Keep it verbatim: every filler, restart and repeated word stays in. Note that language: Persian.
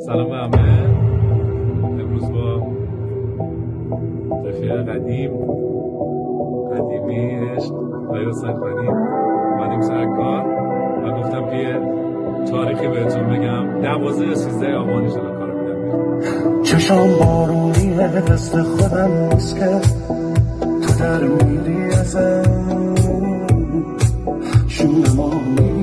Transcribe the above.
سلام به همه. امروز با رفیق قدیم قدیمی عشق آیا سنگانی اومدیم سر کار و گفتم که یه تاریخی بهتون بگم. دوازده یا سیزده آبان ایشالا کارو میدم. چشام بارونیه دست خودم نیست که تو در میری ازم شونه ما میری